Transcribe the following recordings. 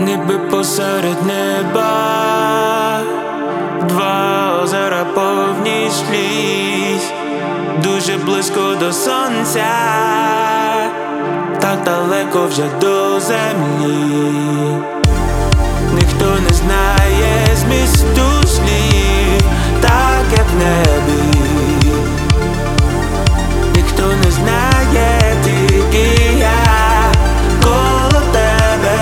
ніби посеред неба, два озера повні сліз, дуже близько до сонця, так далеко вже до землі. Ніхто не знає змісту слів, так як в небі. Ніхто не знає, тільки я коло тебе.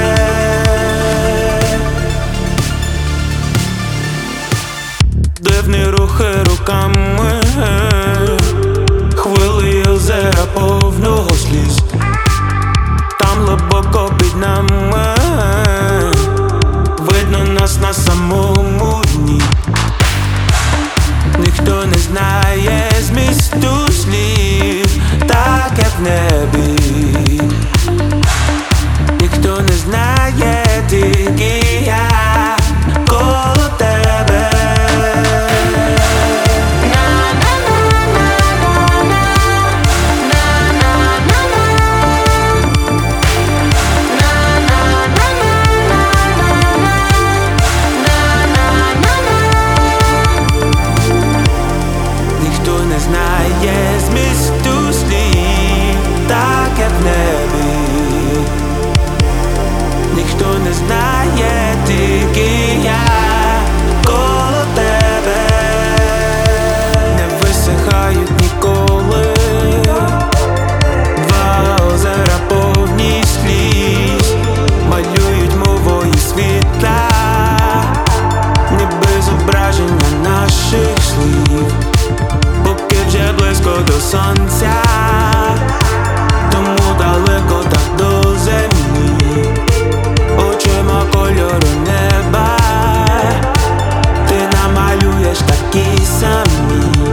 Дивні рухи руками, хвилі озера повного сліз, там глибоко під нами видно нас на самому дні. Ніхто не знає змісту слів, так як в небі. Ніхто не знає, тільки я коло тебе. Ніхто не знає змісту слів, так як в небі. Ніхто не знає, тільки я коло тебе. Не висихають ніколи два озера повні сліз, малюють мовою світла, ніби зображення наших слів. Поки вже близько до сонця, тому далеко так до землі. Очима кольору неба ти намалюєш такі самі.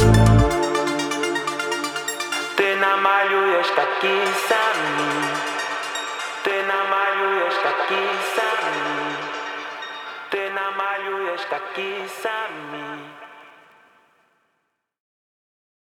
Ти намалюєш такі самі. Ти намалюєш такі самі. Ти намалюєш такі самі.